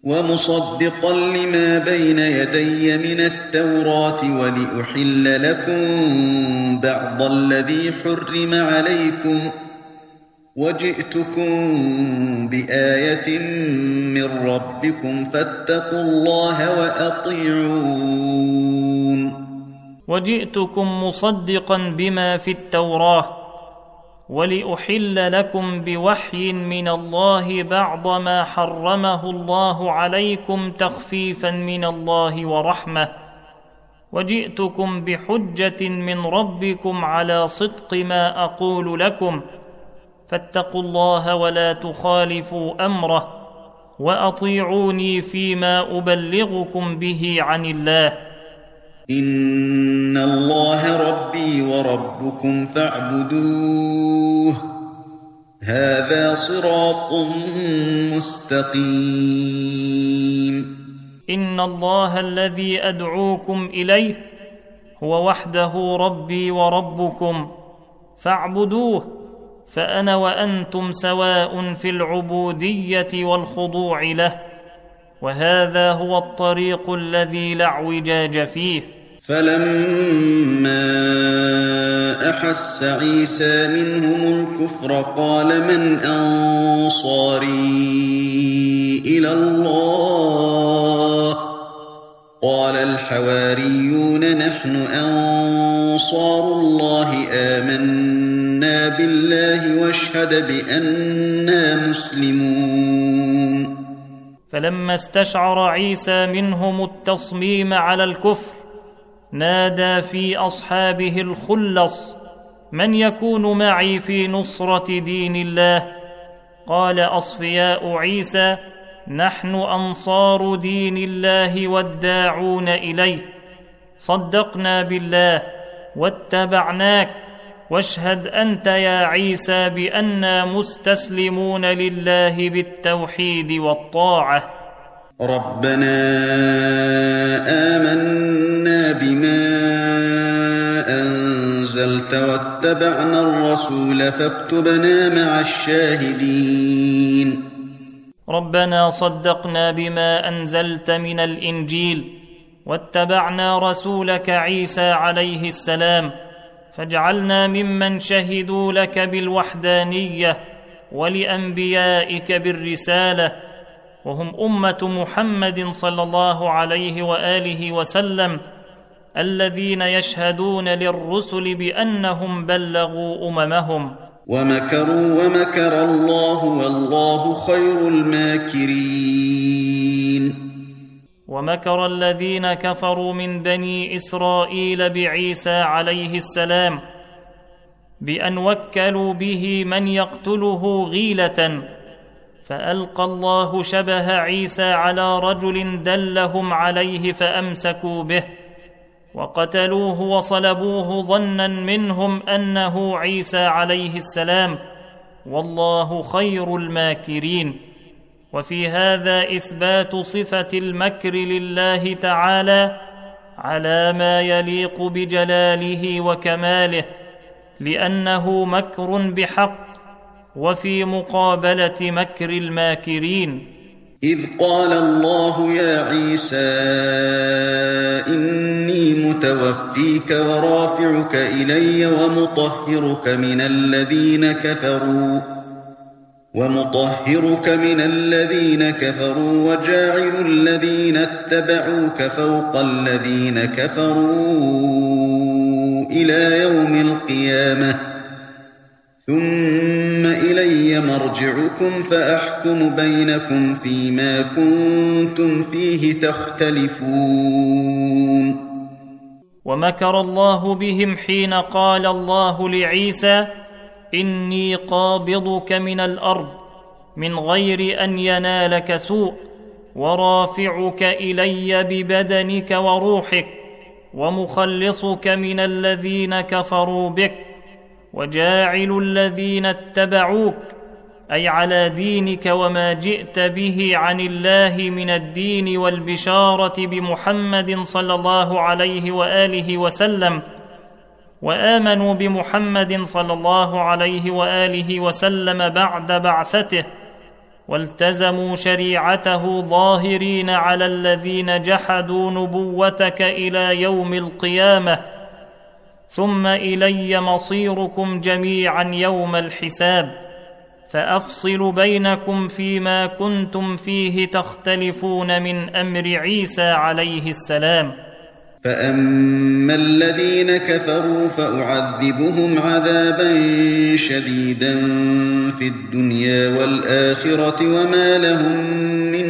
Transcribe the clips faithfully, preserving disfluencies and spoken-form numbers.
ومصدقا لما بين يدي من التوراة ولأحل لكم بعض الذي حرم عليكم وجئتكم بآية من ربكم فاتقوا الله وأطيعون. وجئتكم مصدقا بما في التوراة ولأحل لكم بوحي من الله بعض ما حرمه الله عليكم تخفيفا من الله ورحمة، وجئتكم بحجة من ربكم على صدق ما أقول لكم، فاتقوا الله ولا تخالفوا أمره، وأطيعوني فيما أبلغكم به عن الله. إن الله ربي وربكم فاعبدوه هذا صراط مستقيم. إن الله الذي أدعوكم إليه هو وحده ربي وربكم فاعبدوه، فأنا وأنتم سواء في العبودية والخضوع له، وهذا هو الطريق الذي لا اعوجاج فيه. فلما أحس عيسى منهم الكفر قال من أنصاري إلى الله؟ قال الحواريون نحن أنصار الله آمنا بالله واشهد بأننا مسلمون. فلما استشعر عيسى منهم التصميم على الكفر نادى في أصحابه الخلص من يكون معي في نصرة دين الله؟ قال أصفياء عيسى نحن أنصار دين الله والداعون إليه، صدقنا بالله واتبعناك، واشهد أنت يا عيسى بأننا مستسلمون لله بالتوحيد والطاعة. ربنا آمنا بما أنزلت واتبعنا الرسول فاكتبنا مع الشاهدين. ربنا صدقنا بما أنزلت من الإنجيل واتبعنا رسولك عيسى عليه السلام، فاجعلنا ممن شهدوا لك بالوحدانية ولأنبيائك بالرسالة، وهم أمة محمد صلى الله عليه وآله وسلم الذين يشهدون للرسل بأنهم بلغوا أممهم. ومكروا ومكر الله والله خير الماكرين. ومكر الذين كفروا من بني إسرائيل بعيسى عليه السلام بأن وكلوا به من يقتله غيلة، فألقى الله شبه عيسى على رجل دلهم عليه فأمسكوا به وقتلوه وصلبوه ظنا منهم أنه عيسى عليه السلام، والله خير الماكرين. وفي هذا إثبات صفة المكر لله تعالى على ما يليق بجلاله وكماله، لأنه مكر بحق وفي مقابلة مكر الماكرين. إذ قال الله يا عيسى إني متوفيك ورافعك إلي ومطهرك من الذين كفروا ومطهرك من الذين كفروا وجاعل الذين اتبعوك فوق الذين كفروا إلى يوم القيامة، ثم إلي مرجعكم فأحكم بينكم فيما كنتم فيه تختلفون. ومكر الله بهم حين قال الله لعيسى إني قابضك من الأرض من غير أن ينالك سوء، ورافعك إلي ببدنك وروحك، ومخلصك من الذين كفروا بك، وجاعل الذين اتبعوك أي على دينك وما جئت به عن الله من الدين والبشارة بمحمد صلى الله عليه وآله وسلم، وآمنوا بمحمد صلى الله عليه وآله وسلم بعد بعثته، والتزموا شريعته ظاهرين على الذين جحدوا نبوتك إلى يوم القيامة، ثم إلي مصيركم جميعا يوم الحساب، فأفصل بينكم فيما كنتم فيه تختلفون من أمر عيسى عليه السلام. فأما الذين كفروا فأعذبهم عذابا شديدا في الدنيا والآخرة وما لهم من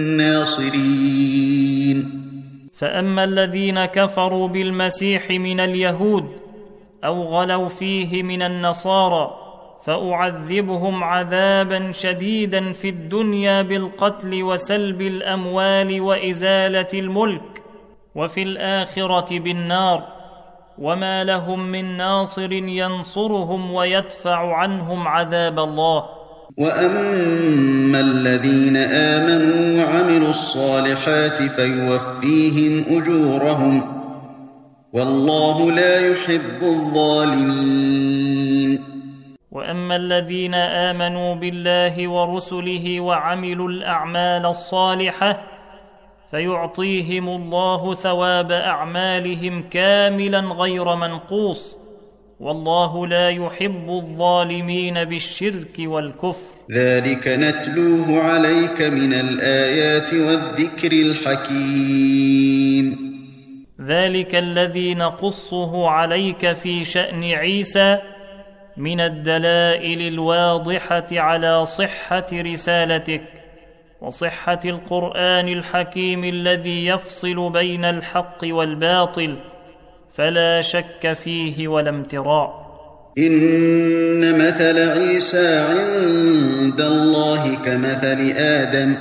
ناصرين. فأما الذين كفروا بالمسيح من اليهود أو غلوا فيه من النصارى فأعذبهم عذابا شديدا في الدنيا بالقتل وسلب الأموال وإزالة الملك، وفي الآخرة بالنار، وما لهم من ناصر ينصرهم ويدفع عنهم عذاب الله. وأما الذين آمنوا وعملوا الصالحات فيوفيهم أجورهم والله لا يحب الظالمين. وأما الذين آمنوا بالله ورسله وعملوا الأعمال الصالحة فيعطيهم الله ثواب أعمالهم كاملا غير منقوص، والله لا يحب الظالمين بالشرك والكفر. ذلك نتلوه عليك من الآيات والذكر الحكيم. ذلك الذي نقصه عليك في شأن عيسى من الدلائل الواضحة على صحة رسالتك وصحة القرآن الحكيم الذي يفصل بين الحق والباطل، فلا شك فيه ولا امتراء. إن مثل عيسى عند الله كمثل آدم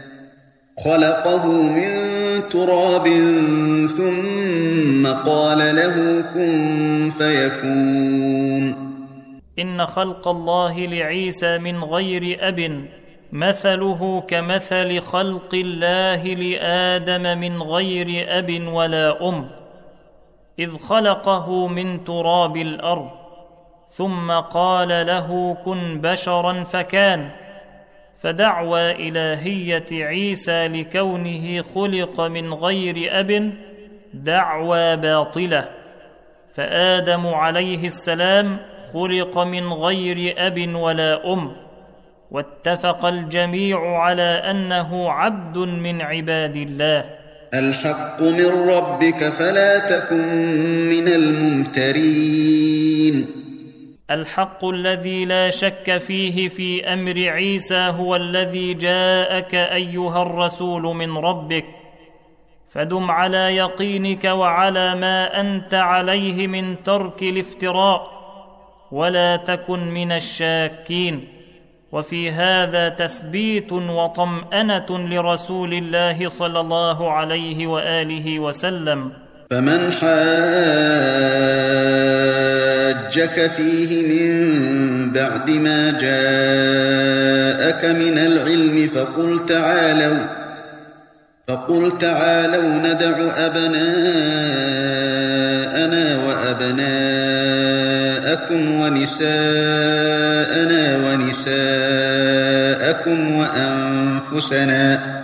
خلقه من تراب ثم قال له كن فيكون. إن خلق الله لعيسى من غير أب مثله كمثل خلق الله لآدم من غير أب ولا أم، إذ خلقه من تراب الأرض ثم قال له كن بشرا فكان. فدعوى إلهية عيسى لكونه خلق من غير أب دعوى باطلة، فآدم عليه السلام خلق من غير أب ولا أم، واتفق الجميع على أنه عبد من عباد الله. الحق من ربك فلا تكن من الممترين. الحق الذي لا شك فيه في أمر عيسى هو الذي جاءك أيها الرسول من ربك، فدم على يقينك وعلى ما أنت عليه من ترك الافتراء، ولا تكن من الشاكين. وفي هذا تثبيت وطمأنة لرسول الله صلى الله عليه وآله وسلم. فمن حاجك فيه من بعد ما جاءك من العلم فقل تعالوا فقل تعالوا ندع أبناءنا وأبناءكم ونساءنا ونساءكم وأنفسنا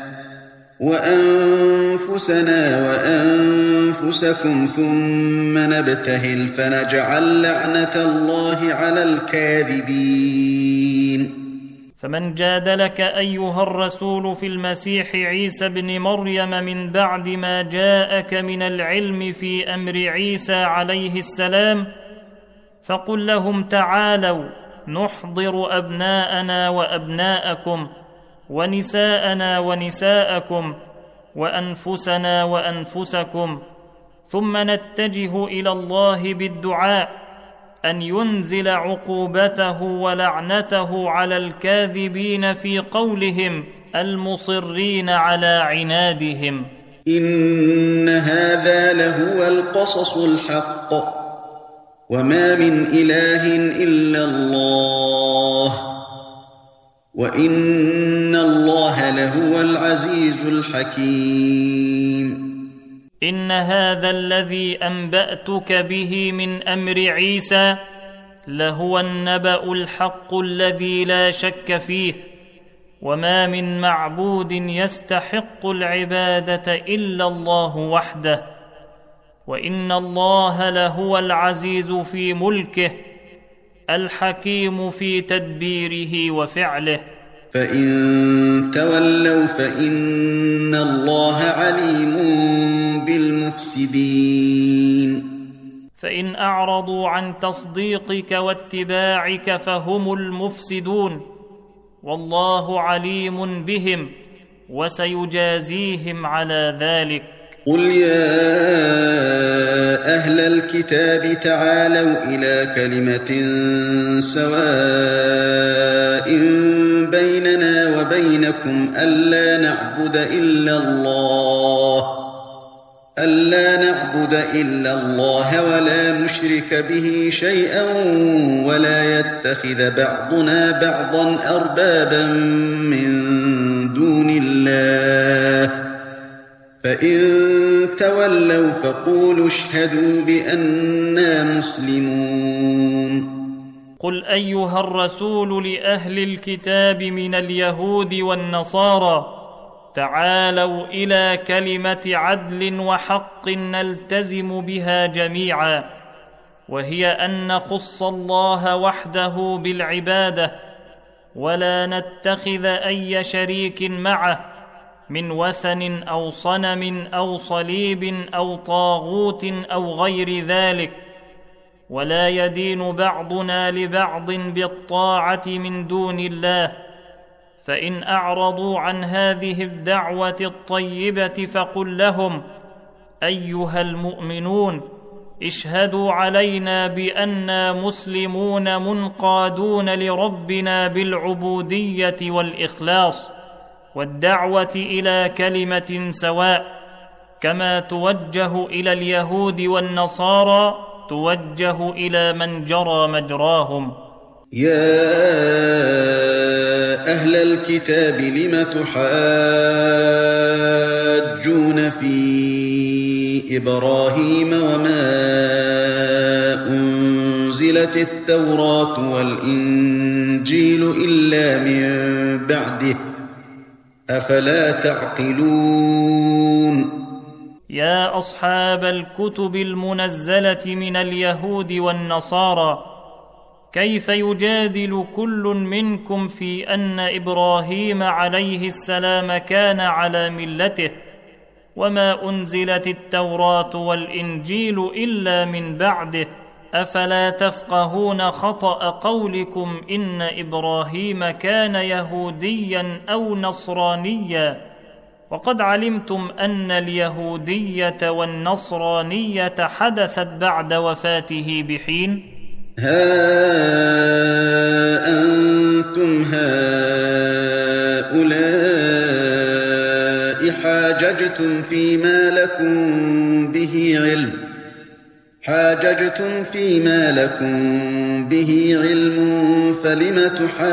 وأنفسنا وأنفسكم ثم نبتهل فنجعل لعنة الله على الكاذبين. فمن جادلك أيها الرسول في المسيح عيسى بن مريم من بعد ما جاءك من العلم في أمر عيسى عليه السلام فقل لهم تعالوا نحضر أبناءنا وأبناءكم ونساءنا ونساءكم وأنفسنا وأنفسكم، ثم نتجه إلى الله بالدعاء أن ينزل عقوبته ولعنته على الكاذبين في قولهم المصرين على عنادهم. إن هذا لهو القصص الحق وما من إله إلا الله وإن الله لهو العزيز الحكيم. إن هذا الذي أنبأتك به من أمر عيسى لهو النبأ الحق الذي لا شك فيه، وما من معبود يستحق العبادة إلا الله وحده، وإن الله لهو العزيز في ملكه الحكيم في تدبيره وفعله. فإن تولوا فإن الله عليم بالمفسدين. فإن أعرضوا عن تصديقك واتباعك فهم المفسدون، والله عليم بهم وسيجازيهم على ذلك. قل يا أهل الكتاب تعالوا إلى كلمة سواء بيننا وبينكم ألا نعبد إلا الله ألا نعبد إلا الله ولا نشرك به شيئا ولا يتخذ بعضنا بعضا أربابا من دون الله، فإن تولوا فقولوا اشهدوا بأننا مسلمون. قل أيها الرسول لأهل الكتاب من اليهود والنصارى تعالوا إلى كلمة عدل وحق نلتزم بها جميعا، وهي أن نخص الله وحده بالعبادة ولا نتخذ أي شريك معه من وثن أو صنم أو صليب أو طاغوت أو غير ذلك، ولا يدين بعضنا لبعض بالطاعة من دون الله. فإن أعرضوا عن هذه الدعوة الطيبة فقل لهم أيها المؤمنون اشهدوا علينا بأننا مسلمون منقادون لربنا بالعبودية والإخلاص والدعوة إلى كلمة سواء، كما توجه إلى اليهود والنصارى توجه إلى من جرى مجراهم. يا أهل الكتاب لم تحاجون في إبراهيم وما أنزلت التوراة والإنجيل إلا من بعده أفلا تعقلون. يا أصحاب الكتب المنزلة من اليهود والنصارى، كيف يجادل كل منكم في أن إبراهيم عليه السلام كان على ملته وما أنزلت التوراة والإنجيل إلا من بعده؟ أفلا تفقهون خطأ قولكم إن إبراهيم كان يهوديا أو نصرانيا، وقد علمتم أن اليهودية والنصرانية حدثت بعد وفاته بحين؟ ها أنتم هؤلاء حاججتم فيما لكم به علم حاججتم فيما لكم به علم فلم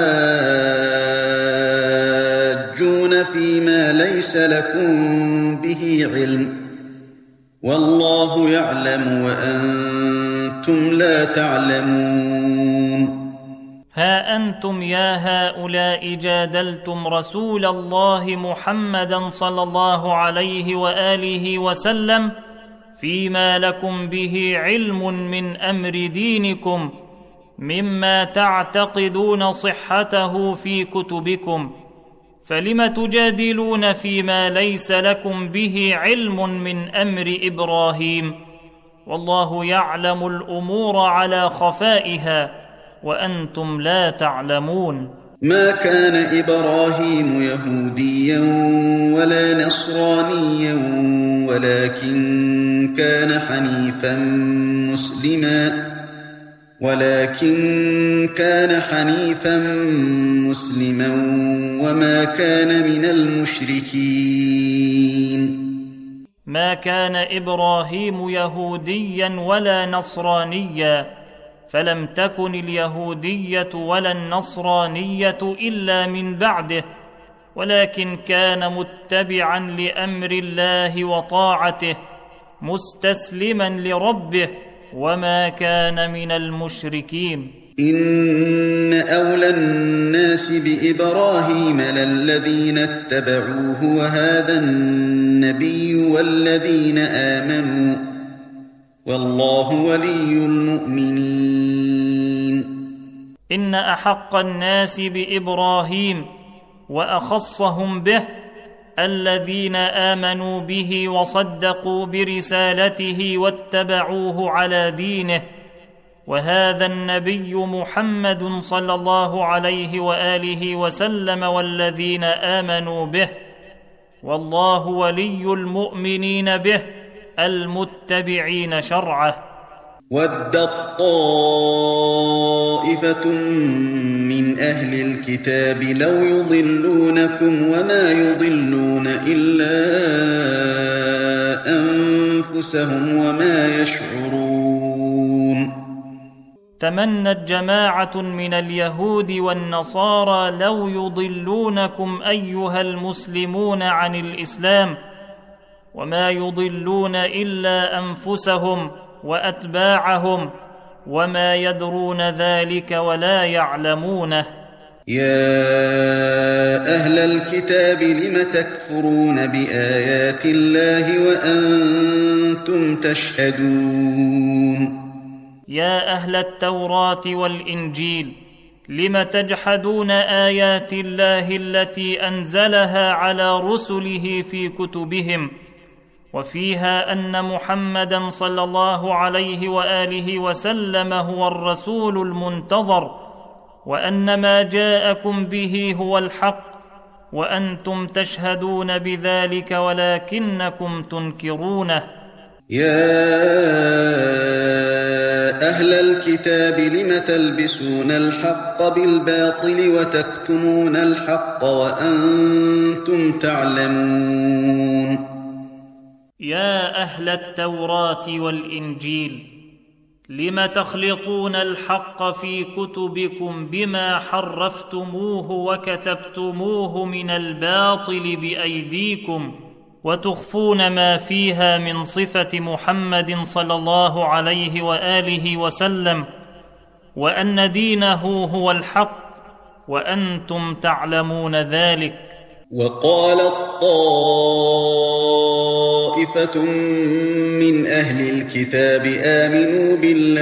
تحاجون فيما ليس لكم به علم والله يعلم وأنتم لا تعلمون. ها أنتم يا هؤلاء جادلتم رسول الله محمدا صلى الله عليه وآله وسلم فيما لكم به علم من أمر دينكم مما تعتقدون صحته في كتبكم، فلم تجادلون فيما ليس لكم به علم من أمر إبراهيم، والله يعلم الأمور على خفائها وأنتم لا تعلمون. ما كان إبراهيم يهوديا ولا نصرانيا ولكن كان حنيفا مسلما ولكن كان حنيفا مسلما وما كان من المشركين. ما كان إبراهيم يهوديا ولا نصرانيا، فلم تكن اليهودية ولا النصرانية إلا من بعده، ولكن كان متبعا لأمر الله وطاعته مستسلما لربه وما كان من المشركين. إن أولى الناس بإبراهيم للذين اتبعوه وهذا النبي والذين آمنوا والله ولي المؤمنين. إن أحق الناس بإبراهيم وأخصهم به الذين آمنوا به وصدقوا برسالته واتبعوه على دينه، وهذا النبي محمد صلى الله عليه وآله وسلم والذين آمنوا به، والله ولي المؤمنين به المتبعين شرعه. ودت طائفة من أهل الكتاب لو يضلونكم وما يضلون إلا أنفسهم وما يشعرون. تمنت جماعة من اليهود والنصارى لو يضلونكم أيها المسلمون عن الإسلام، وما يضلون إلا أنفسهم وأتباعهم وما يدرون ذلك ولا يعلمونه. يا أهل الكتاب لم تكفرون بآيات الله وأنتم تشهدون. يا أهل التوراة والإنجيل لم تجحدون آيات الله التي أنزلها على رسله في كتبهم، وفيها أن محمدًا صلى الله عليه وآله وسلم هو الرسول المنتظر، وأن ما جاءكم به هو الحق، وأنتم تشهدون بذلك ولكنكم تنكرونه. يا أهل الكتاب لم تلبسون الحق بالباطل وتكتمون الحق وأنتم تعلمون. يا أهل التوراة والإنجيل لم تخلطون الحق في كتبكم بما حرفتموه وكتبتموه من الباطل بأيديكم، وتخفون ما فيها من صفة محمد صلى الله عليه وآله وسلم، وأن دينه هو الحق، وأنتم تعلمون ذلك. وقالت طائفة من أهل الكتاب آمنوا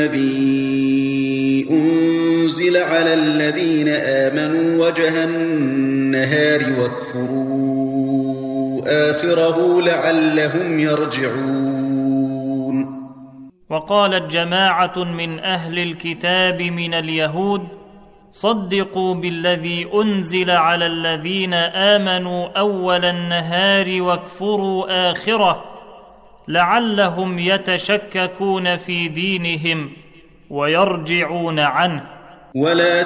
بالذي أنزل على الذين آمنوا وجه النهار واكفروا آخره لعلهم يرجعون. وقالت جماعة من أهل الكتاب من اليهود صدقوا بالذي أنزل على الذين آمنوا أول النهار واكفروا آخره لعلهم يتشككون في دينهم ويرجعون عنه. ولا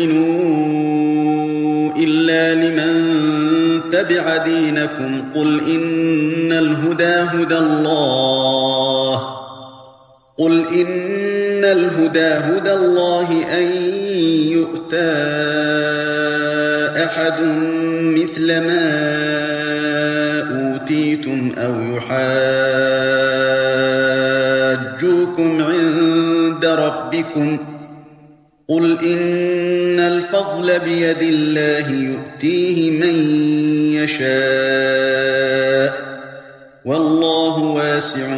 تؤمنوا إلا لمن تبع دينكم قل إن الهدى هدى الله قل إن الهدى هدى الله أن يؤتى أحد مثل ما أوتيتم أو يحاجوكم عند ربكم قل إن الفضل بيد الله يؤتيه من يشاء والله واسع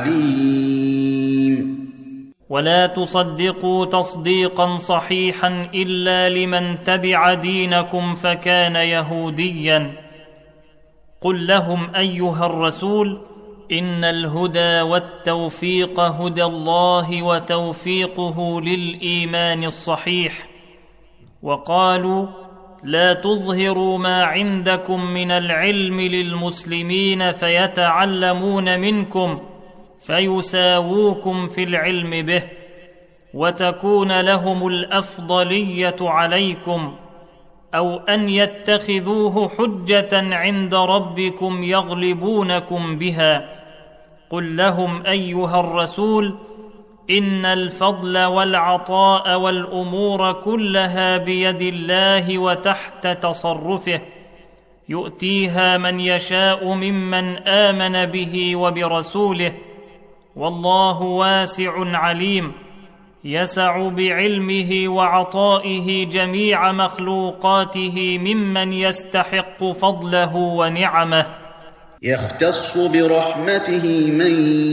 عليم. ولا تصدقوا تصديقا صحيحا إلا لمن تبع دينكم فكان يهوديا. قل لهم أيها الرسول إن الهدى والتوفيق هدى الله وتوفيقه للإيمان الصحيح. وقالوا لا تظهروا ما عندكم من العلم للمسلمين فيتعلمون منكم فيساووكم في العلم به وتكون لهم الأفضلية عليكم، أو أن يتخذوه حجة عند ربكم يغلبونكم بها. قل لهم أيها الرسول إن الفضل والعطاء والأمور كلها بيد الله وتحت تصرفه، يؤتيها من يشاء ممن آمن به وبرسوله، والله واسع عليم. يسع بعلمه وعطائه جميع مخلوقاته ممن يستحق فضله ونعمه. يختص برحمته من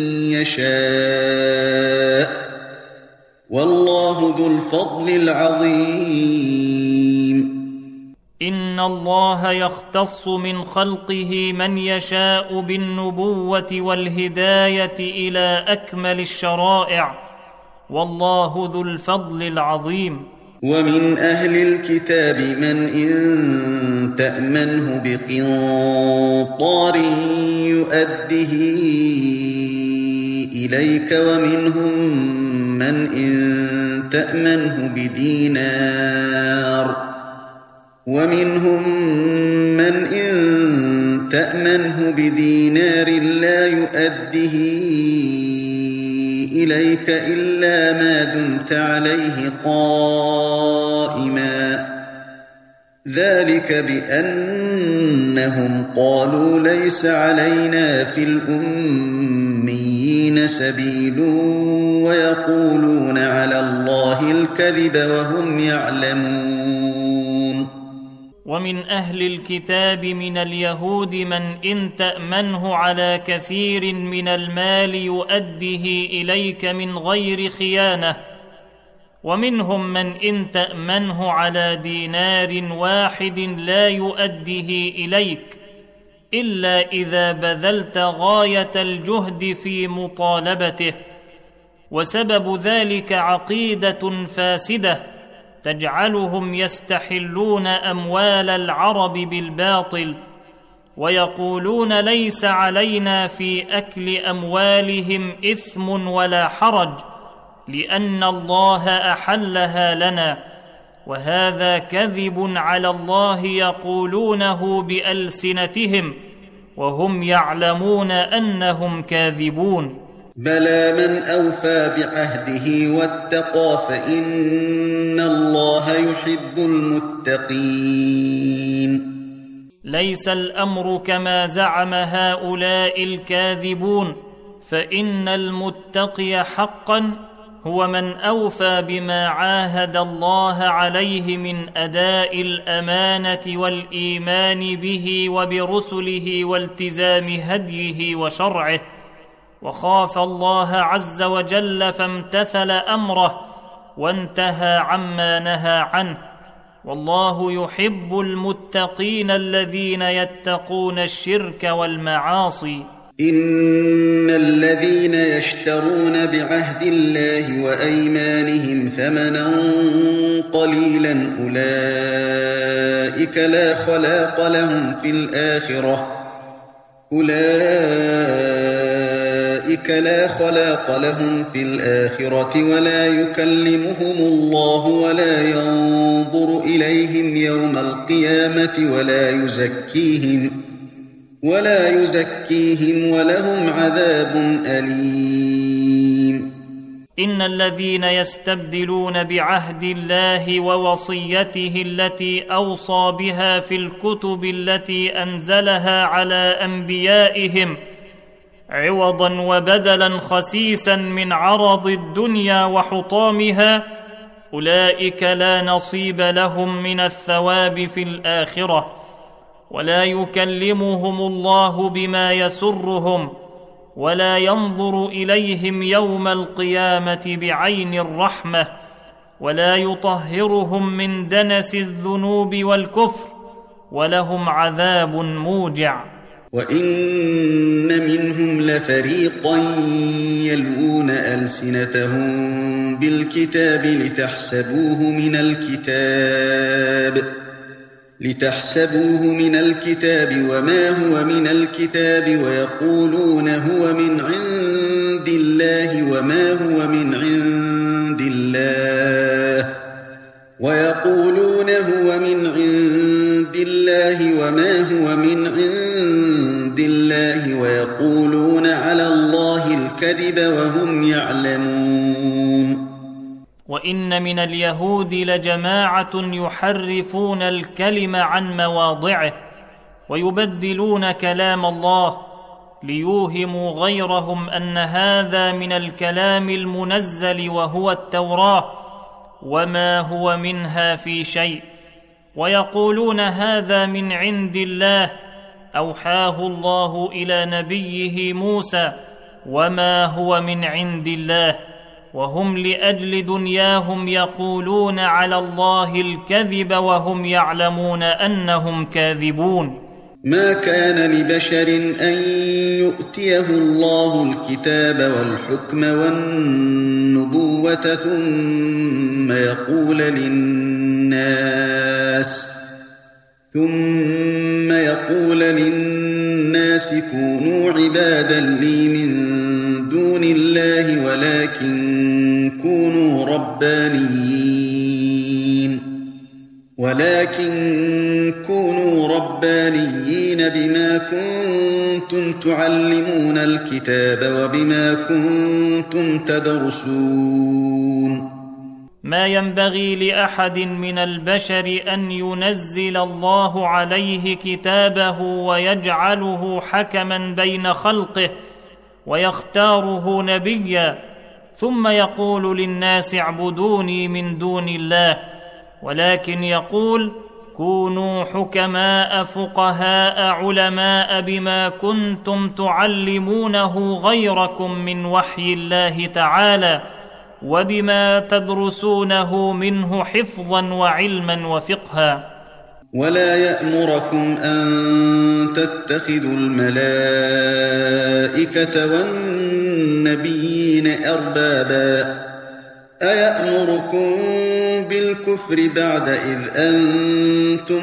يشاء والله ذو الفضل العظيم. إن الله يختص من خلقه من يشاء بالنبوة والهداية إلى أكمل الشرائع، والله ذو الفضل العظيم. ومن أهل الكتاب من إن تأمنه بقنطار يؤده إليك ومنهم من إن تأمنه بدينار ومنهم من إن تأمنه بدينار لا يؤده إليك إلا ما دمت عليه قائما، ذلك بأنهم قالوا ليس علينا في الأميين سبيل ويقولون على الله الكذب وهم يعلمون. ومن أهل الكتاب من اليهود من إن تأمنه على كثير من المال يؤده إليك من غير خيانة، ومنهم من إن تأمنه على دينار واحد لا يؤده إليك إلا إذا بذلت غاية الجهد في مطالبته، وسبب ذلك عقيدة فاسدة تجعلهم يستحلون أموال العرب بالباطل، ويقولون ليس علينا في أكل أموالهم إثم ولا حرج لأن الله أحلها لنا، وهذا كذب على الله يقولونه بألسنتهم وهم يعلمون أنهم كاذبون. بلى من أوفى بعهده واتقى فإن الله يحب المتقين. ليس الأمر كما زعم هؤلاء الكاذبون، فإن المتقي حقا هو من أوفى بما عاهد الله عليه من أداء الأمانة والإيمان به وبرسله والتزام هديه وشرعه، وخاف الله عز وجل فامتثل أمره وانتهى عما نهى عنه، والله يحب المتقين الذين يتقون الشرك والمعاصي. إن الذين يشترون بعهد الله وأيمانهم ثمنا قليلا أولئك لا خلاق لهم في الآخرة أولئك لا خلاق لهم في الآخرة ولا يكلمهم الله ولا ينظر إليهم يوم القيامة ولا يزكيهم ولا يزكيهم ولهم عذاب أليم. إن الذين يستبدلون بعهد الله ووصيته التي أوصى بها في الكتب التي أنزلها على أنبيائهم عوضا وبدلا خسيسا من عرض الدنيا وحطامها، أولئك لا نصيب لهم من الثواب في الآخرة، ولا يكلمهم الله بما يسرهم ولا ينظر إليهم يوم القيامة بعين الرحمة ولا يطهرهم من دنس الذنوب والكفر، ولهم عذاب موجع. وإن منهم لفريقا يلوون ألسنتهم بالكتاب لتحسبوه من الكتاب لتحسبوه من الكتاب وما هو من الكتاب ويقولون هو من عند الله وما هو من عند الله ويقولون هو من عند الله وما هو من عند الله ويقولون على الله الكذب وهم يعلمون. وإن من اليهود لجماعة يحرفون الكلم عن مواضعه ويبدلون كلام الله ليوهموا غيرهم أن هذا من الكلام المنزل وهو التوراة، وما هو منها في شيء، ويقولون هذا من عند الله أوحاه الله إلى نبيه موسى، وما هو من عند الله، وهم لأجل دنياهم يقولون على الله الكذب وهم يعلمون أنهم كاذبون. ما كان لبشر أن يؤتيه الله الكتاب والحكم والنبوة ثم يقول للناس ثم يقول للناس كونوا عبادا لي من دون الله ولكن كونوا ربانيين ولكن كونوا ربانيين بما كنتم تعلمون الكتاب وبما كنتم تدرسون. ما ينبغي لأحد من البشر أن ينزل الله عليه كتابه ويجعله حكما بين خلقه ويختاره نبيا ثم يقول للناس اعبدوني من دون الله، ولكن يقول كونوا حكماء فقهاء علماء بما كنتم تعلمونه غيركم من وحي الله تعالى وبما تدرسونه منه حفظا وعلما وفقها. ولا يأمركم أن تتخذوا الملائكة والنبيين أربابا أيأمركم بالكفر بعد إذ أنتم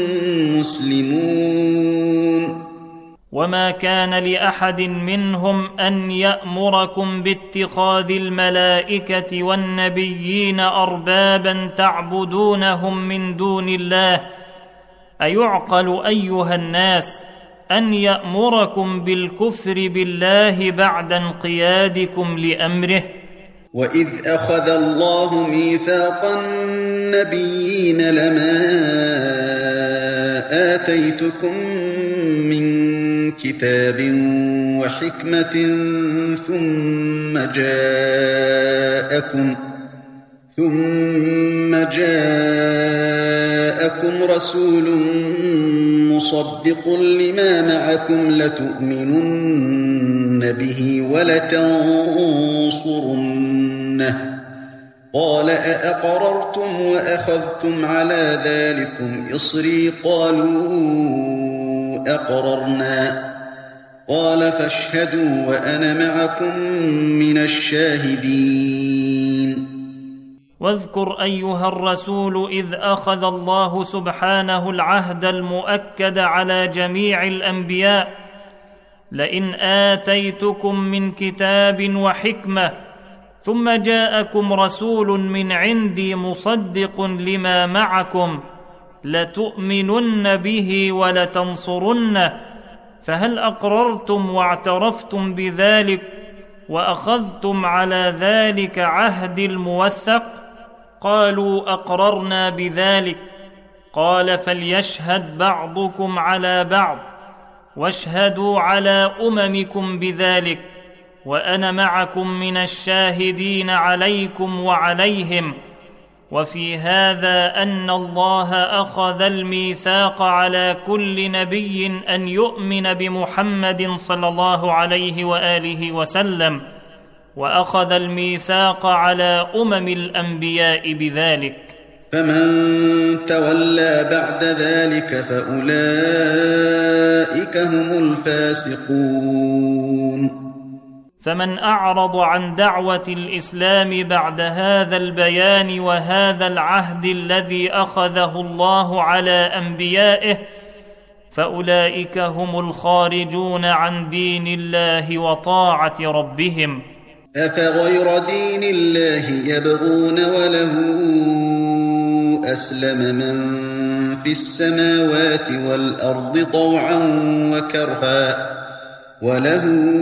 مسلمون. وما كان لأحد منهم أن يأمركم باتخاذ الملائكة والنبيين أربابا تعبدونهم من دون الله. أيعقل أيها الناس أن يأمركم بالكفر بالله بعد انقيادكم لأمره؟ وإذ أخذ الله ميثاق النبيين لما آتيتكم من كتاب وحكمة ثم جاءكم ثم جاءكم رسول مصدق لما معكم لتؤمنن به ولتنصرنه قال أأقررتم وأخذتم على ذلكم إصري قالوا أقررنا قال فاشهدوا وأنا معكم من الشاهدين. واذكر أيها الرسول إذ أخذ الله سبحانه العهد المؤكد على جميع الأنبياء لئن آتيتكم من كتاب وحكمة ثم جاءكم رسول من عندي مصدق لما معكم لتؤمنن به ولتنصرنه فهل أقررتم واعترفتم بذلك وأخذتم على ذلك عهد الموثق؟ قالوا أقررنا بذلك. قال فليشهد بعضكم على بعض واشهدوا على أممكم بذلك وأنا معكم من الشاهدين عليكم وعليهم. وفي هذا أن الله أخذ الميثاق على كل نبي أن يؤمن بمحمد صلى الله عليه وآله وسلم، وأخذ الميثاق على أمم الأنبياء بذلك. فمن تولى بعد ذلك فأولئك هم الفاسقون. فمن أعرض عن دعوة الإسلام بعد هذا البيان وهذا العهد الذي أخذه الله على أنبيائه فأولئك هم الخارجون عن دين الله وطاعة ربهم. أفغير دين الله يبغون وله أسلم من في السماوات والأرض طوعا وكرها وله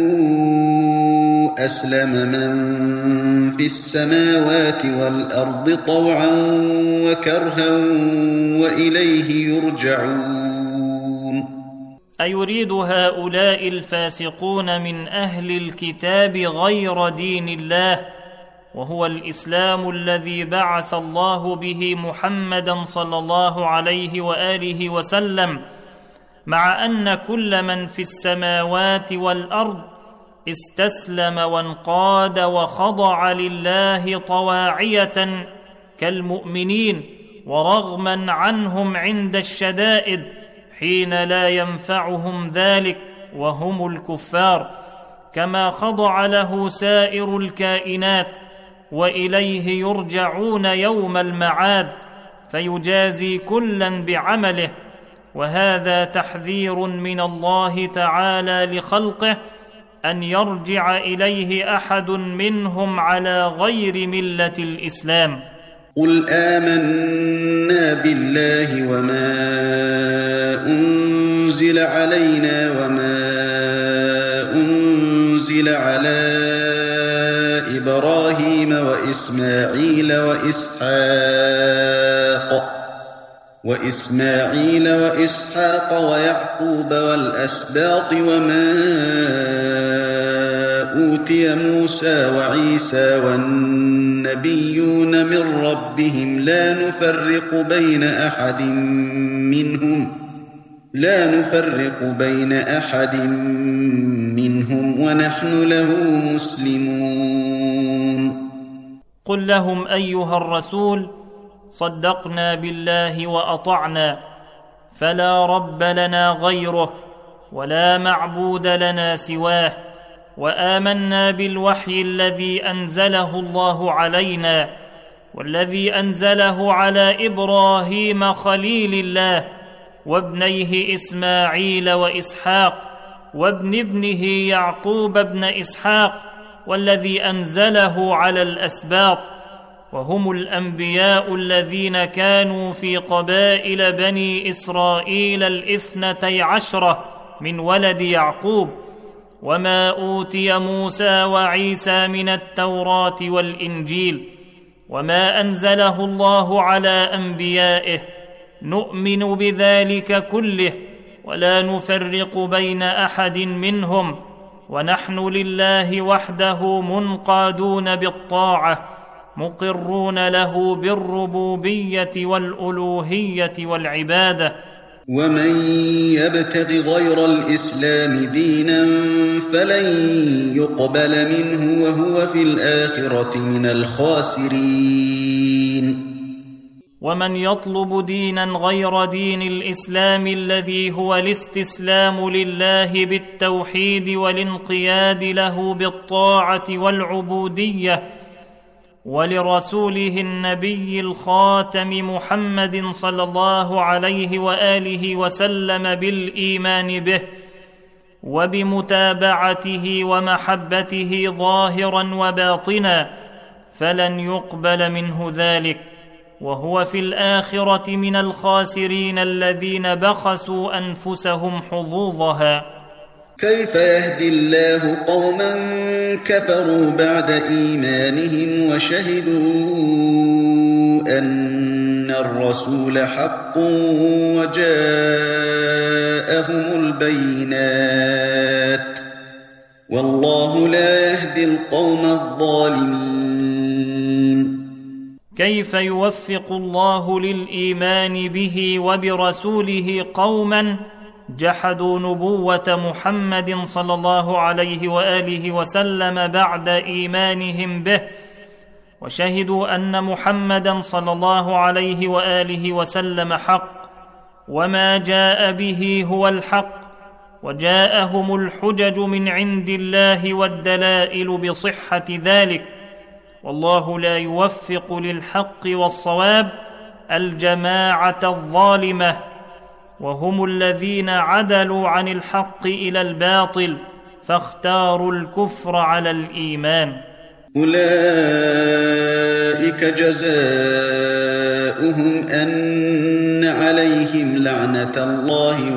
أسلم من في السماوات والأرض طوعا وكرها وإليه يرجعون. أيريد هؤلاء الفاسقون من أهل الكتاب غير دين الله، وهو الإسلام الذي بعث الله به محمدا صلى الله عليه وآله وسلم، مع أن كل من في السماوات والأرض استسلم وانقاد وخضع لله طواعية كالمؤمنين، ورغما عنهم عند الشدائد حين لا ينفعهم ذلك وهم الكفار، كما خضع له سائر الكائنات، وإليه يرجعون يوم المعاد فيجازي كلا بعمله. وهذا تحذير من الله تعالى لخلقه أن يرجع إليه أحد منهم على غير ملة الإسلام. قل آمنا بالله وما أنزل علينا وما أنزل على إبراهيم وإسماعيل وإسحاق وإسماعيل وإسحاق ويعقوب والأسباط وما أوتي موسى وعيسى والنبيون من ربهم لا نفرق بين أحد منهم لا نفرق بين أحد منهم ونحن له مسلمون. قل لهم أيها الرسول: صدقنا بالله وأطعنا، فلا رب لنا غيره ولا معبود لنا سواه، وآمنا بالوحي الذي أنزله الله علينا والذي أنزله على إبراهيم خليل الله وابنيه إسماعيل وإسحاق وابن ابنه يعقوب ابن إسحاق والذي أنزله على الأسباط، وهم الأنبياء الذين كانوا في قبائل بني إسرائيل الاثنتي عشرة من ولد يعقوب، وما أوتي موسى وعيسى من التوراة والإنجيل، وما أنزله الله على أنبيائه، نؤمن بذلك كله ولا نفرق بين أحد منهم، ونحن لله وحده منقادون بالطاعة، مقرون له بالربوبية والألوهية والعبادة. ومن يبتغ غير الإسلام دينا فلن يقبل منه وهو في الآخرة من الخاسرين. ومن يطلب دينا غير دين الإسلام الذي هو الاستسلام لله بالتوحيد والانقياد له بالطاعة والعبودية، ولرسوله النبي الخاتم محمد صلى الله عليه وآله وسلم بالإيمان به وبمتابعته ومحبته ظاهرا وباطنا، فلن يقبل منه ذلك، وهو في الآخرة من الخاسرين الذين بخسوا أنفسهم حظوظها. كيف يهدي الله قوما كفروا بعد إيمانهم وشهدوا أن الرسول حق وجاءهم البينات، والله لا يهدي القوم الظالمين. كيف يوفق الله للإيمان به وبرسوله قوما جحدوا نبوة محمد صلى الله عليه وآله وسلم بعد إيمانهم به، وشهدوا أن محمدا صلى الله عليه وآله وسلم حق، وما جاء به هو الحق، وجاءهم الحجج من عند الله والدلائل بصحة ذلك، والله لا يوفق للحق والصواب الجماعة الظالمة، وهم الذين عدلوا عن الحق إلى الباطل فاختاروا الكفر على الإيمان. أولئك جزاؤهم أن عليهم لعنة الله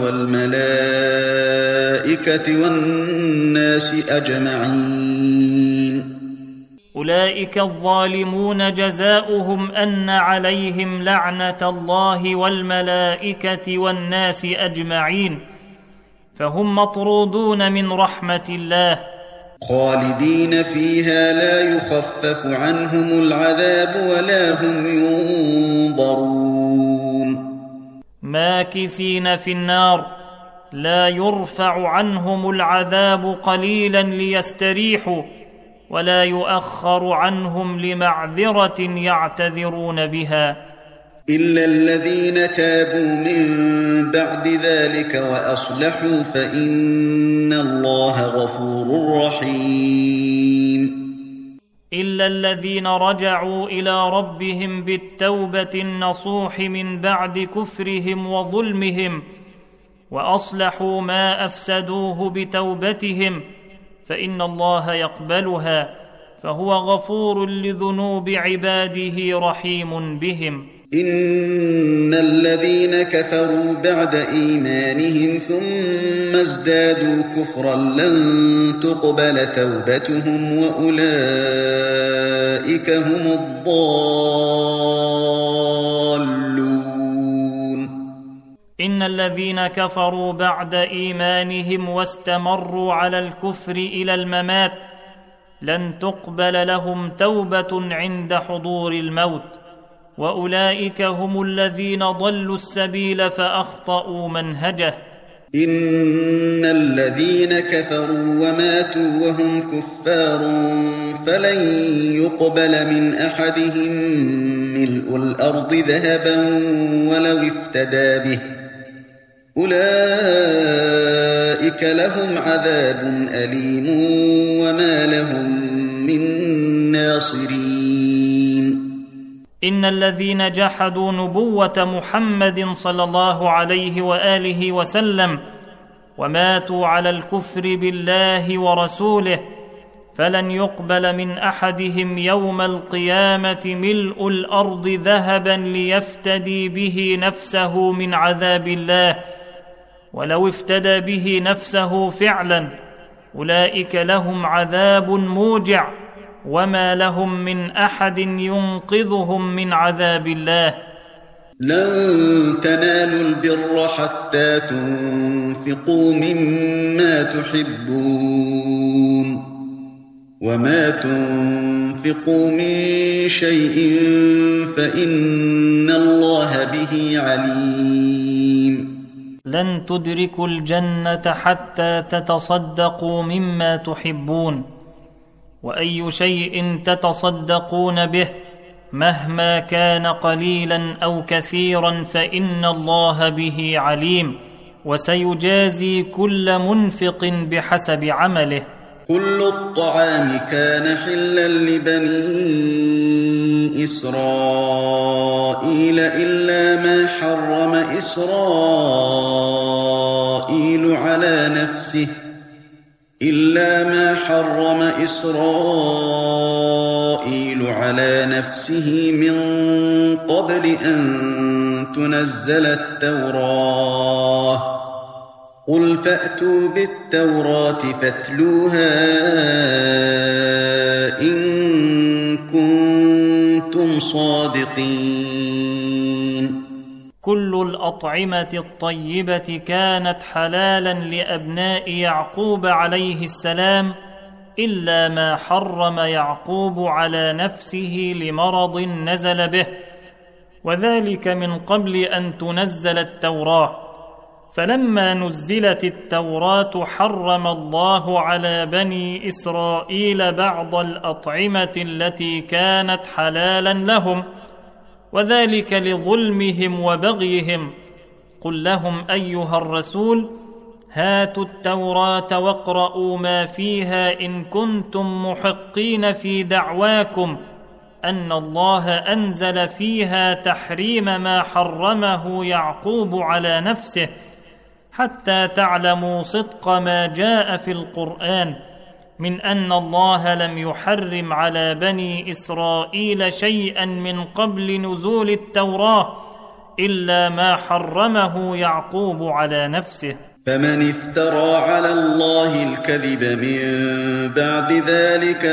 والملائكة والناس أجمعين. أولئك الظالمون جزاؤهم أن عليهم لعنة الله والملائكة والناس أجمعين، فهم مطرودون من رحمة الله خالدين فيها لا يخفف عنهم العذاب ولا هم ينظرون ماكثين في النار لا يرفع عنهم العذاب قليلا ليستريحوا ولا يؤخر عنهم لمعذرة يعتذرون بها إلا الذين تابوا من بعد ذلك وأصلحوا فإن الله غفور رحيم إلا الذين رجعوا إلى ربهم بالتوبة النصوح من بعد كفرهم وظلمهم وأصلحوا ما أفسدوه بتوبتهم فإن الله يقبلها فهو غفور لذنوب عباده رحيم بهم إن الذين كفروا بعد إيمانهم ثم ازدادوا كفرا لن تقبل توبتهم وأولئك هم الضالون إن الذين كفروا بعد إيمانهم واستمروا على الكفر إلى الممات لن تقبل لهم توبة عند حضور الموت وأولئك هم الذين ضلوا السبيل فأخطأوا منهجه إن الذين كفروا وماتوا وهم كفار فلن يقبل من أحدهم ملء الأرض ذهبا ولو افتدى به أولئك لهم عذاب أليم وما لهم من ناصرين إن الذين جحدوا نبوة محمد صلى الله عليه وآله وسلم وماتوا على الكفر بالله ورسوله فلن يقبل من أحدهم يوم القيامة ملء الأرض ذهبا ليفتدي به نفسه من عذاب الله ولو افتدى به نفسه فعلا أولئك لهم عذاب موجع وما لهم من أحد ينقذهم من عذاب الله لن تنالوا البر حتى تنفقوا مما تحبون وما تنفقوا من شيء فإن الله به عليم لن تدركوا الجنة حتى تتصدقوا مما تحبون وأي شيء تتصدقون به مهما كان قليلا أو كثيرا فإن الله به عليم وسيجازي كل منفق بحسب عمله كل الطعام كان حلا لبني إسرائيل إلا ما حرم إسرائيل على نفسه إلا ما حرم إسرائيل على نفسه من قبل أن تنزل التوراة قل فأتوا بالتوراة فاتلوها إن كنتم صادقين كل الأطعمة الطيبة كانت حلالا لأبناء يعقوب عليه السلام إلا ما حرم يعقوب على نفسه لمرض نزل به وذلك من قبل أن تنزل التوراة فلما نزلت التوراة حرم الله على بني إسرائيل بعض الأطعمة التي كانت حلالا لهم وذلك لظلمهم وبغيهم قل لهم أيها الرسول هاتوا التوراة واقرءوا ما فيها إن كنتم محقين في دعواكم أن الله أنزل فيها تحريم ما حرمه يعقوب على نفسه حتى تعلموا صدق ما جاء في القرآن من أن الله لم يحرم على بني إسرائيل شيئا من قبل نزول التوراة إلا ما حرمه يعقوب على نفسه فمن افترى على الله الكذب من بعد ذلك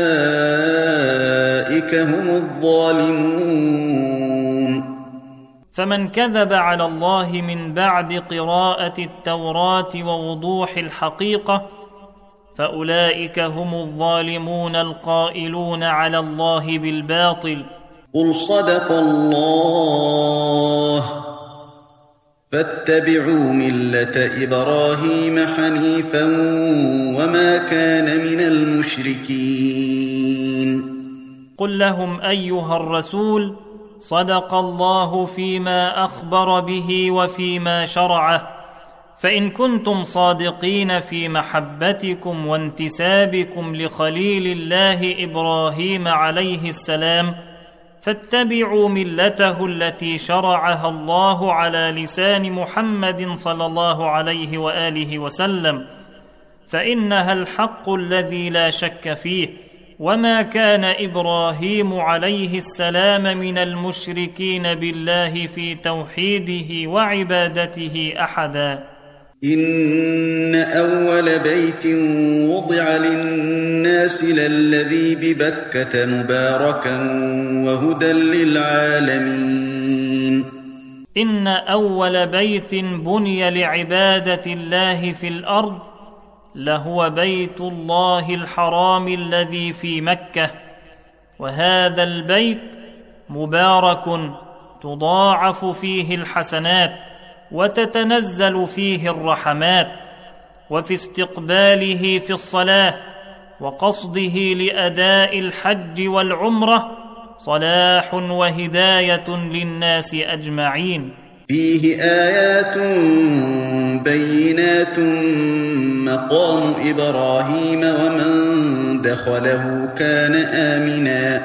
فأولئك هم الظالمون فمن كذب على الله من بعد قراءة التوراة ووضوح الحقيقة فأولئك هم الظالمون القائلون على الله بالباطل. قل صدق الله فاتبعوا ملة إبراهيم حنيفا وما كان من المشركين. قل لهم أيها الرسول صدق الله فيما أخبر به وفيما شرعه، فإن كنتم صادقين في محبتكم وانتسابكم لخليل الله إبراهيم عليه السلام فاتبعوا ملته التي شرعها الله على لسان محمد صلى الله عليه وآله وسلم، فإنها الحق الذي لا شك فيه، وما كان إبراهيم عليه السلام من المشركين بالله في توحيده وعبادته أحدا. إن أول بيت وضع للناس للذي ببكة مباركا وهدى للعالمين. إن أول بيت بني لعبادة الله في الأرض لهو بيت الله الحرام الذي في مكة، وهذا البيت مبارك تضاعف فيه الحسنات وتتنزل فيه الرحمات، وفي استقباله في الصلاة وقصده لأداء الحج والعمرة صلاح وهداية للناس أجمعين. فيه آيات بينات مقام إبراهيم ومن دخله كان آمنا،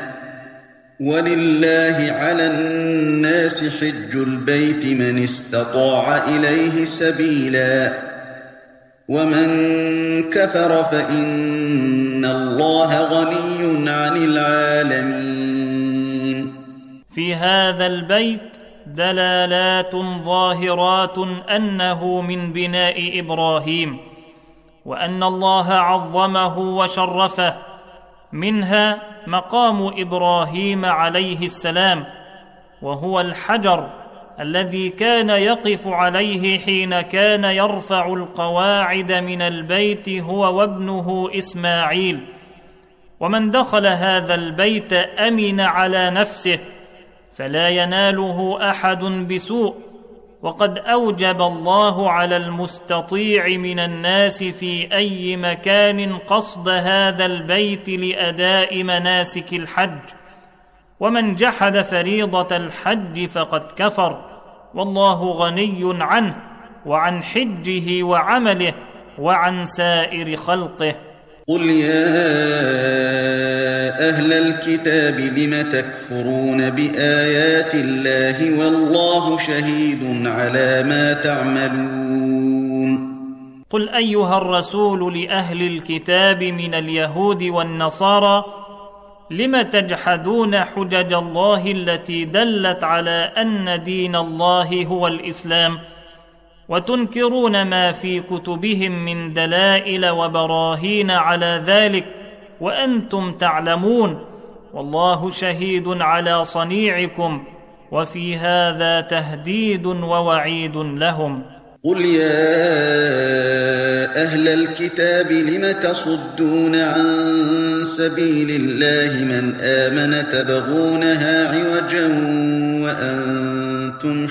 ولله على الناس حج البيت من استطاع إليه سبيلا، ومن كفر فإن الله غني عن العالمين. في هذا البيت دلالات ظاهرات أنه من بناء إبراهيم، وأن الله عظمه وشرفه، منها مقام إبراهيم عليه السلام، وهو الحجر الذي كان يقف عليه حين كان يرفع القواعد من البيت هو وابنه إسماعيل. ومن دخل هذا البيت أمن على نفسه فلا يناله أحد بسوء، وقد أوجب الله على المستطيع من الناس في أي مكان قصد هذا البيت لأداء مناسك الحج، ومن جحد فريضة الحج فقد كفر، والله غني عنه وعن حجه وعمله وعن سائر خلقه. قل يا أهل الكتاب لم تكفرون بآيات الله والله شهيد على ما تعملون. قل أيها الرسول لأهل الكتاب من اليهود والنصارى لم تجحدون حجج الله التي دلت على أن دين الله هو الإسلام، وتنكرون ما في كتبهم من دلائل وبراهين على ذلك وأنتم تعلمون، والله شهيد على صنيعكم، وفي هذا تهديد ووعيد لهم. قل يا أهل الكتاب لم تصدون عن سبيل الله من آمن تبغونها عوجا وأنتم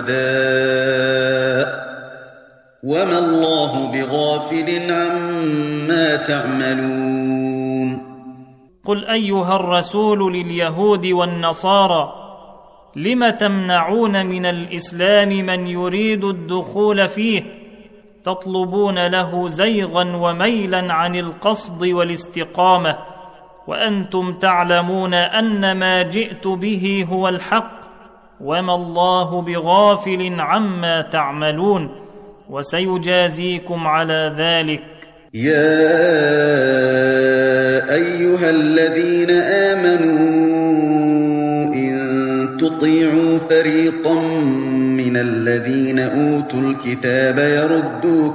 شهداء وما الله بغافل عما تعملون. قل أيها الرسول لليهود والنصارى لم تمنعون من الإسلام من يريد الدخول فيه، تطلبون له زيغا وميلا عن القصد والاستقامة، وأنتم تعلمون أن ما جئت به هو الحق، وما الله بغافل عما تعملون، وسيجازيكم على ذلك. يا أيها الذين آمنوا تطيعوا فريقا من الذين أوتوا الكتاب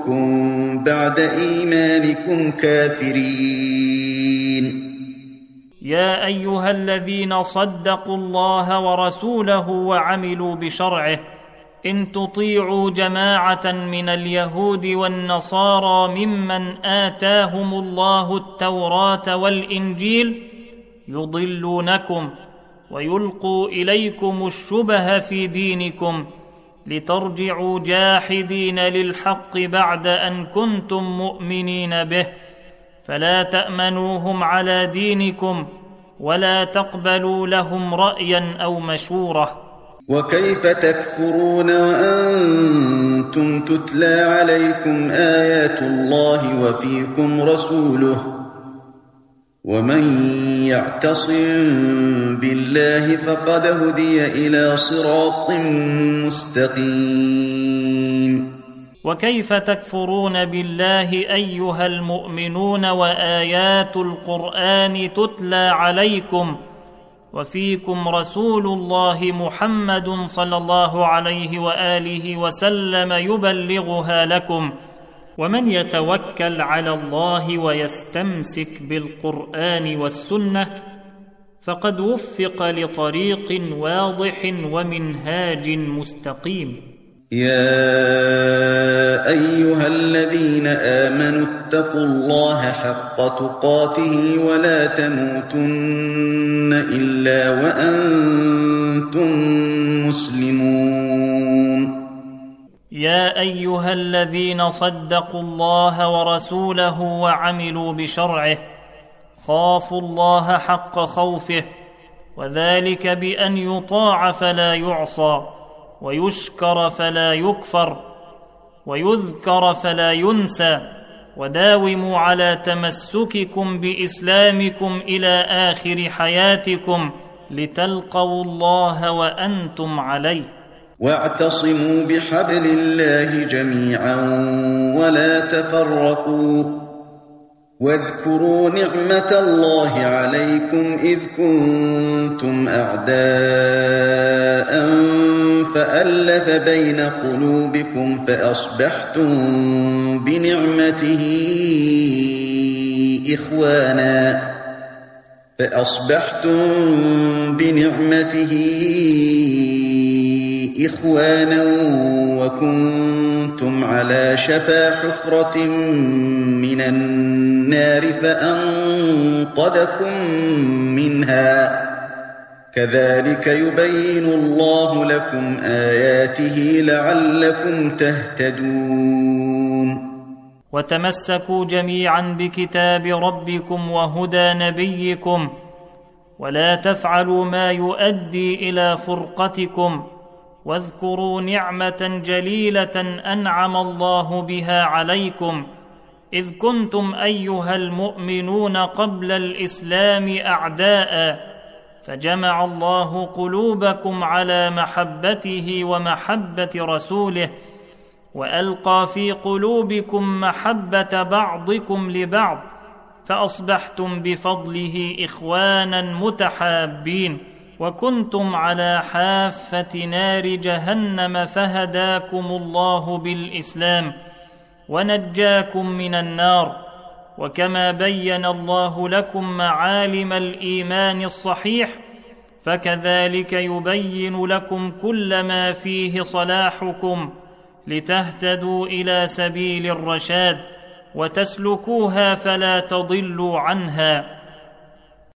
يردوكم بعد إيمانكم كافرين. يا أيها الذين صدقوا الله ورسوله وعملوا بشرعه إن تطيعوا جماعة من اليهود والنصارى ممن آتاهم الله التوراة والإنجيل يضلونكم ويلقوا إليكم الشبه في دينكم لترجعوا جاحدين للحق بعد أن كنتم مؤمنين به، فلا تأمنوهم على دينكم ولا تقبلوا لهم رأيا أو مشورة. وكيف تكفرون وأنتم تتلى عليكم آيات الله وفيكم رسوله، ومن يعتصم بالله فقد هدي إلى صراط مستقيم. وكيف تكفرون بالله أيها المؤمنون وآيات القرآن تتلى عليكم وفيكم رسول الله محمد صلى الله عليه وآله وسلم يبلغها لكم، ومن يتوكل على الله ويستمسك بالقرآن والسنة فقد وفق لطريق واضح ومنهاج مستقيم. يا أيها الذين آمنوا اتقوا الله حق تقاته ولا تموتن إلا وأنتم مسلمون. يا أيها الذين صدقوا الله ورسوله وعملوا بشرعه خافوا الله حق خوفه، وذلك بأن يطاع فلا يعصى، ويشكر فلا يكفر، ويذكر فلا ينسى، وداوموا على تمسككم بإسلامكم إلى آخر حياتكم لتلقوا الله وأنتم عليه. واعتصموا بحبل الله جميعا ولا تفرقوا، واذكروا نعمة الله عليكم إذ كنتم أعداء فألف بين قلوبكم فأصبحتم بنعمته إخوانا فأصبحتم بنعمته إخوانا وكنتم على شفا حفرة من النار فأنقذكم منها، كذلك يبين الله لكم آياته لعلكم تهتدون. وتمسكوا جميعا بكتاب ربكم وهدى نبيكم، ولا تفعلوا ما يؤدي إلى فرقتكم، واذكروا نعمة جليلة أنعم الله بها عليكم إذ كنتم أيها المؤمنون قبل الإسلام أعداء، فجمع الله قلوبكم على محبته ومحبة رسوله، وألقى في قلوبكم محبة بعضكم لبعض، فأصبحتم بفضله إخوانا متحابين، وكنتم على حافة نار جهنم فهداكم الله بالإسلام ونجاكم من النار. وكما بين الله لكم معالم الإيمان الصحيح فكذلك يبين لكم كل ما فيه صلاحكم لتهتدوا إلى سبيل الرشاد وتسلكوها فلا تضلوا عنها.